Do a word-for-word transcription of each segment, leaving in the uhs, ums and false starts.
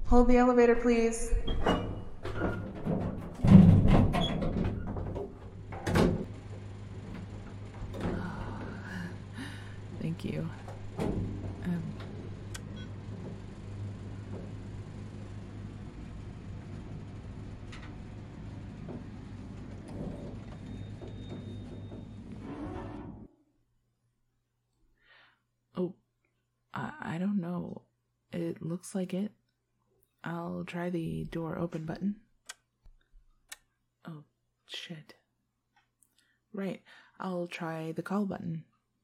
Hold the elevator, please. Thank you. Um, oh, I, I don't know. It looks like it. I'll try the door open button. Oh, shit. Right, I'll try the call button.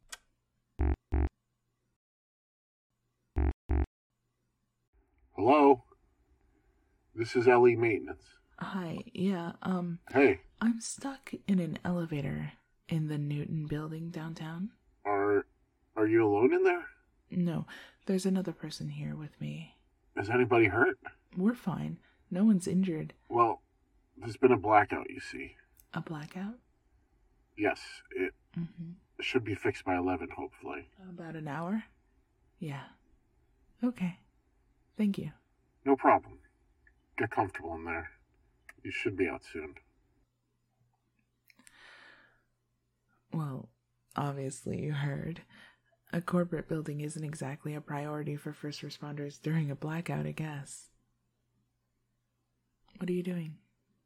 Hello? This is L E Maintenance. Hi, yeah, um, Hey, I'm stuck in an elevator in the Newton building downtown. are are you alone in there? No, there's another person here with me. Is anybody hurt? We're fine. No one's injured. Well, there's been a blackout, you see. A blackout? Yes, it Mm-hmm. should be fixed by eleven, hopefully. About an hour? Yeah. Okay. Thank you. No problem. Get comfortable in there. You should be out soon. Well, obviously you heard. A corporate building isn't exactly a priority for first responders during a blackout, I guess. What are you doing?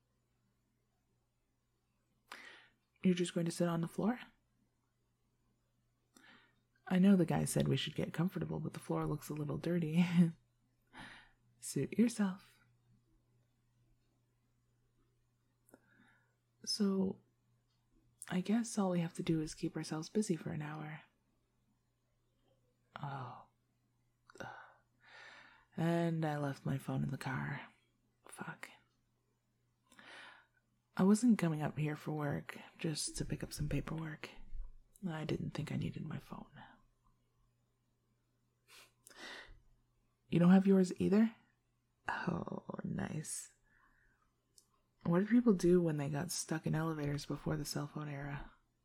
You're just going to sit on the floor? I know the guy said we should get comfortable, but the floor looks a little dirty. Suit yourself. So, I guess all we have to do is keep ourselves busy for an hour. Oh. Ugh. And I left my phone in the car. Fuck. I wasn't coming up here for work, just to pick up some paperwork. I didn't think I needed my phone. You don't have yours either? Oh, nice. What did people do when they got stuck in elevators before the cell phone era?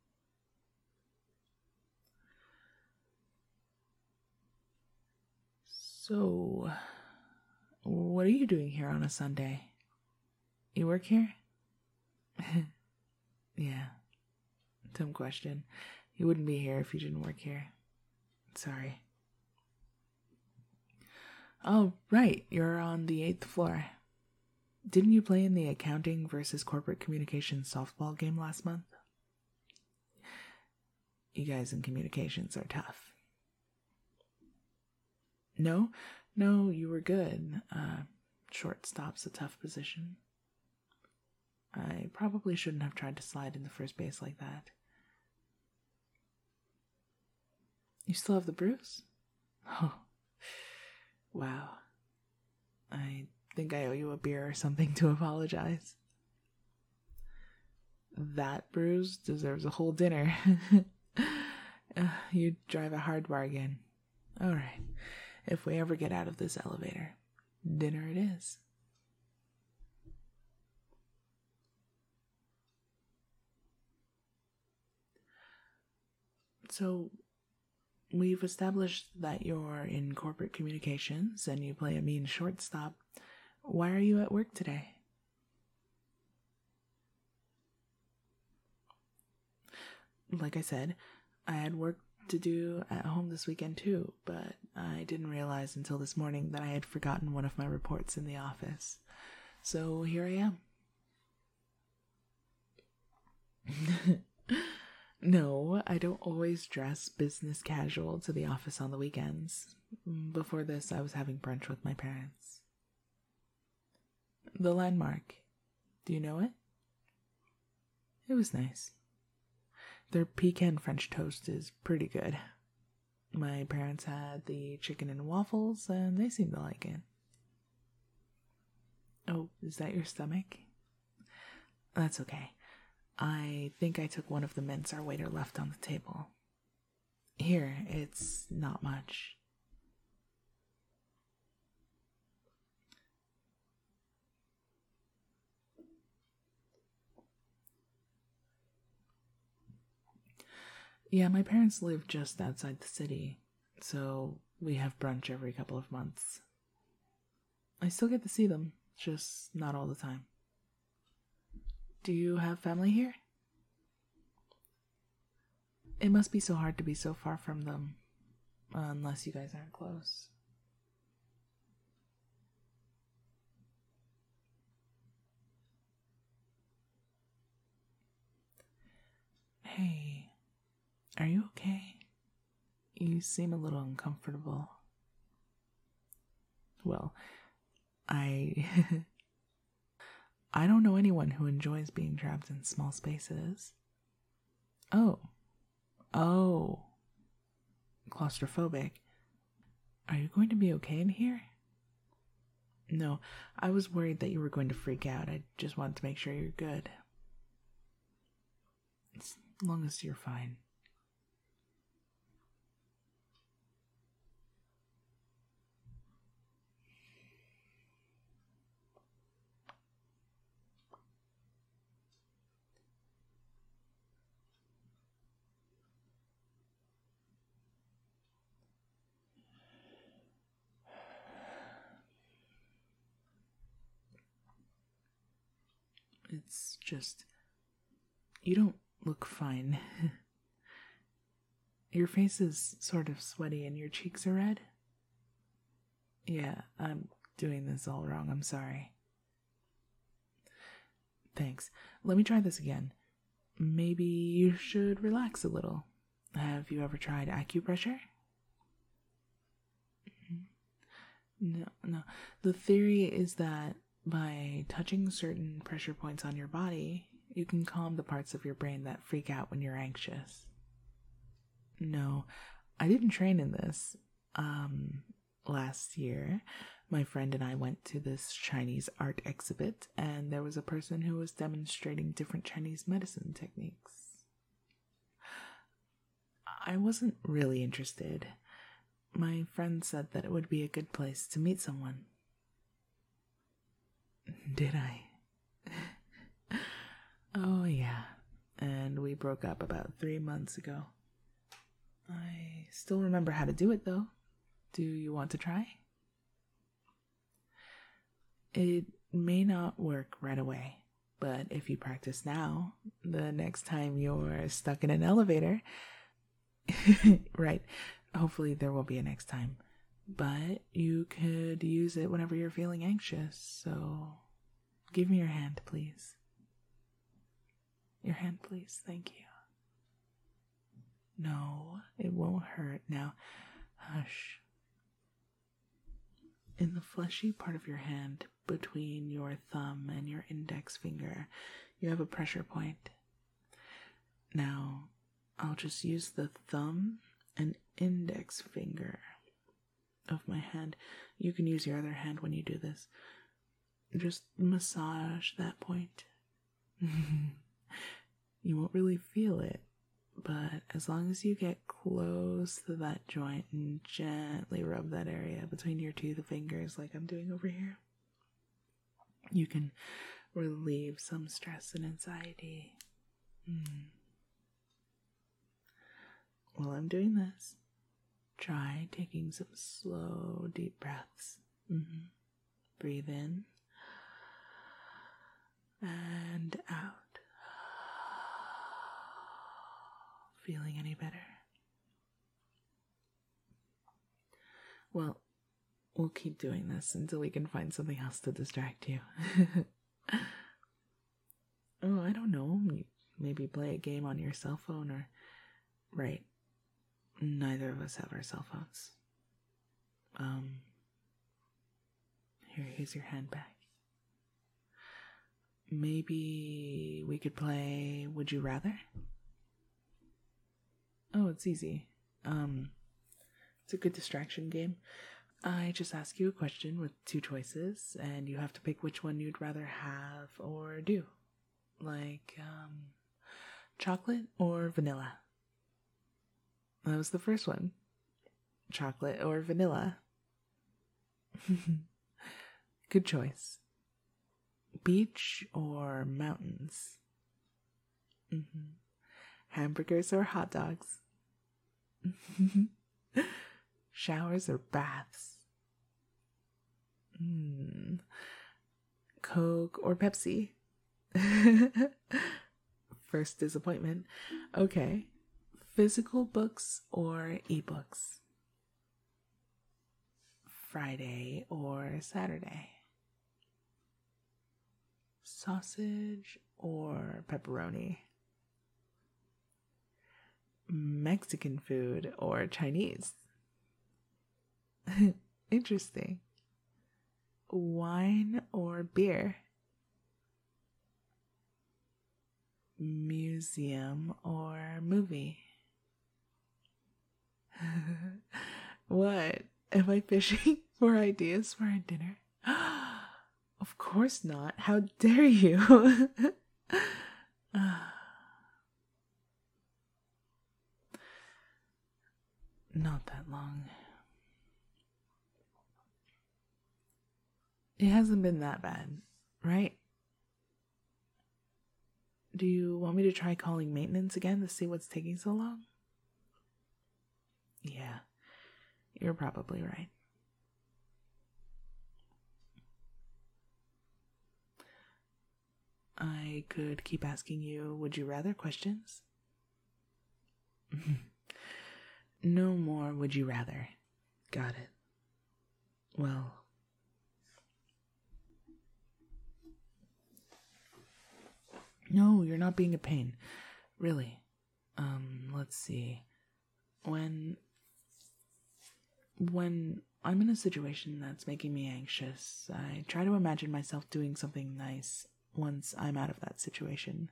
So, what are you doing here on a Sunday? You work here? Yeah. Dumb question. You wouldn't be here if you didn't work here. Sorry. Oh, right. You're on the eighth floor. Didn't you play in the accounting versus corporate communications softball game last month? You guys in communications are tough. No? No, you were good. Uh, shortstop's a tough position. I probably shouldn't have tried to slide into first base like that. You still have the bruise? Oh. Wow. I think I owe you a beer or something to apologize. That bruise deserves a whole dinner. uh, you drive a hard bargain. Alright. If we ever get out of this elevator, dinner it is. So, we've established that you're in corporate communications and you play a mean shortstop. Why are you at work today? Like I said, I had work to do at home this weekend too, but I didn't realize until this morning that I had forgotten one of my reports in the office. So here I am. No, I don't always dress business casual to the office on the weekends. Before this, I was having brunch with my parents. The Landmark. Do you know it? It was nice. Their pecan French toast is pretty good. My parents had the chicken and waffles, and they seemed to like it. Oh, is that your stomach? That's okay. I think I took one of the mints our waiter left on the table. Here, it's not much. Yeah, my parents live just outside the city, so we have brunch every couple of months. I still get to see them, just not all the time. Do you have family here? It must be so hard to be so far from them, unless you guys aren't close. Hey, are you okay? You seem a little uncomfortable. Well, I... I don't know anyone who enjoys being trapped in small spaces. Oh. Oh. Claustrophobic. Are you going to be okay in here? No, I was worried that you were going to freak out. I just wanted to make sure you're good. As long as you're fine. It's just... You don't look fine. Your face is sort of sweaty and your cheeks are red. Yeah, I'm doing this all wrong. I'm sorry. Thanks. Let me try this again. Maybe you should relax a little. Have you ever tried acupressure? No, no. The theory is that by touching certain pressure points on your body, you can calm the parts of your brain that freak out when you're anxious. No, I didn't train in this. Um, last year, my friend and I went to this Chinese art exhibit, and there was a person who was demonstrating different Chinese medicine techniques. I wasn't really interested. My friend said that it would be a good place to meet someone. Did I? Oh, yeah. And we broke up about three months ago. I still remember how to do it, though. Do you want to try? It may not work right away, but if you practice now, the next time you're stuck in an elevator... Right. Hopefully there will be a next time. But you could use it whenever you're feeling anxious, so give me your hand, please. Your hand, please. Thank you. No, it won't hurt. Now, hush. In the fleshy part of your hand, between your thumb and your index finger, you have a pressure point. Now, I'll just use the thumb and index finger of my hand. You can use your other hand when you do this. Just massage that point. You won't really feel it, but as long as you get close to that joint and gently rub that area between your two fingers like I'm doing over here, you can relieve some stress and anxiety. Mm. While I'm doing this, try taking some slow, deep breaths. Mm-hmm. Breathe in and out. Feeling any better? Well, we'll keep doing this until we can find something else to distract you. Oh, I don't know. Maybe play a game on your cell phone or... Right. Neither of us have our cell phones. Um, here, here's your hand back. Maybe we could play Would You Rather? Oh, it's easy. Um, it's a good distraction game. I just ask you a question with two choices, and you have to pick which one you'd rather have or do. Like, um, chocolate or vanilla? That was the first one. Chocolate or vanilla? Good choice. Beach or mountains? Mm-hmm. Hamburgers or hot dogs? Showers or baths? Mm. Coke or Pepsi? First disappointment. Okay. Physical books or ebooks? Friday or Saturday? Sausage or pepperoni? Mexican food or Chinese? Interesting. Wine or beer? Museum or movie? What? Am I fishing for ideas for our dinner? Of course not. How dare you? Not that long. It hasn't been that bad, right? Do you want me to try calling maintenance again to see what's taking so long? Yeah, you're probably right. I could keep asking you, would you rather questions? No more would you rather. Got it. Well, no, you're not being a pain. Really. Um, let's see. When when I'm in a situation that's making me anxious, I try to imagine myself doing something nice once I'm out of that situation.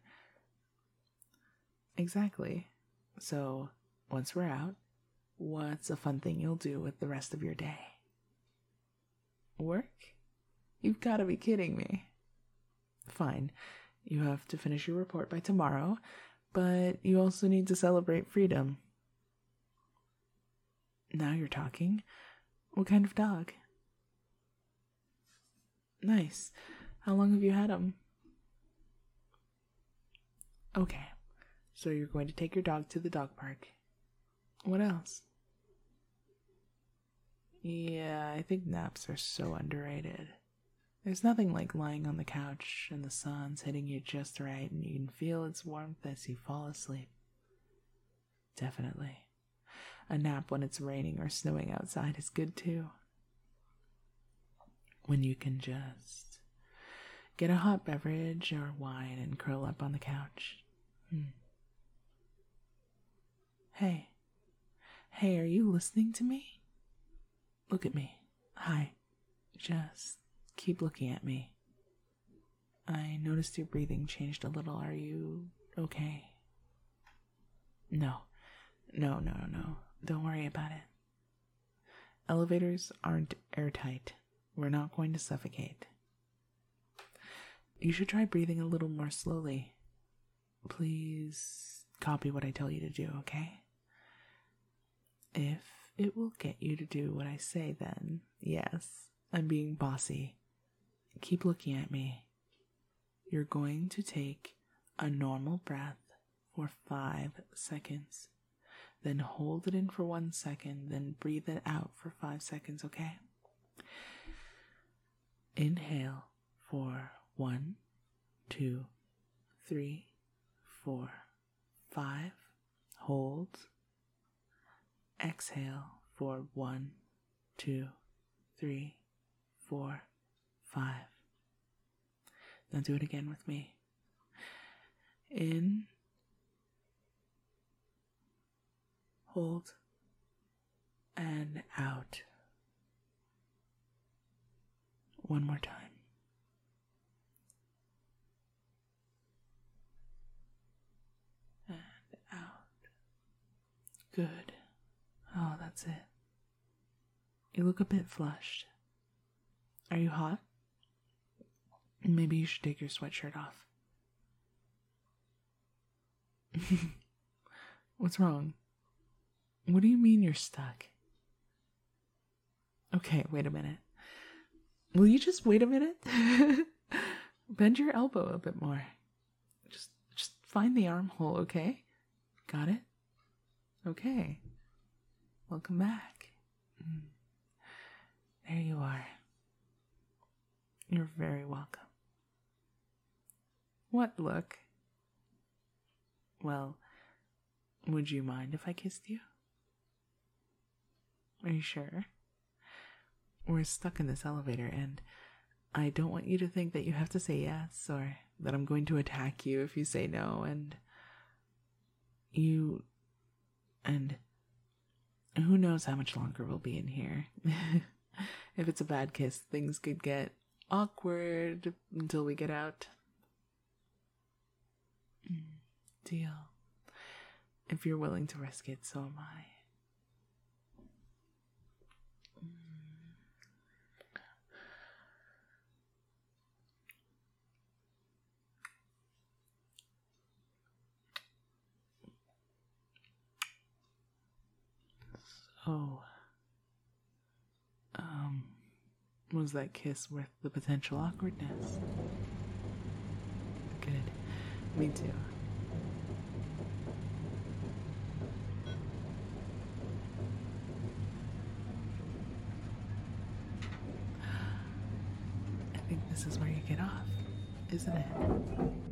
Exactly. So, once we're out, what's a fun thing you'll do with the rest of your day? Work? You've got to be kidding me. Fine. You have to finish your report by tomorrow, but you also need to celebrate freedom. Now you're talking. What kind of dog? Nice. How long have you had him? Okay. So you're going to take your dog to the dog park. What else? Yeah, I think naps are so underrated. There's nothing like lying on the couch and the sun's hitting you just right and you can feel its warmth as you fall asleep. Definitely. A nap when it's raining or snowing outside is good too. When you can just get a hot beverage or wine and curl up on the couch. Hmm. Hey. Hey, are you listening to me? Look at me. Hi. Just keep looking at me. I noticed your breathing changed a little. Are you okay? No. No, no, no. Don't worry about it. Elevators aren't airtight. We're not going to suffocate. You should try breathing a little more slowly. Please copy what I tell you to do, okay? If it will get you to do what I say, then yes, I'm being bossy. Keep looking at me. You're going to take a normal breath for five seconds. Then hold it in for one second, then breathe it out for five seconds, okay? Inhale for one, two, three, four, five. Hold. Exhale for one, two, three, four, five. Now do it again with me. In. Hold. And out. One more time. And out. Good. Oh, that's it. You look a bit flushed. Are you hot? Maybe you should take your sweatshirt off. What's wrong? What do you mean you're stuck? Okay, wait a minute. Will you just wait a minute? Bend your elbow a bit more. Just just find the armhole, okay? Got it? Okay. Welcome back. There you are. You're very welcome. What look? Well, would you mind if I kissed you? Are you sure? We're stuck in this elevator, and I don't want you to think that you have to say yes, or that I'm going to attack you if you say no, and you... and who knows how much longer we'll be in here. If it's a bad kiss, things could get awkward until we get out. Deal. If you're willing to risk it, so am I. Oh. Um, was that kiss worth the potential awkwardness? Good. Me too. I think this is where you get off, isn't it?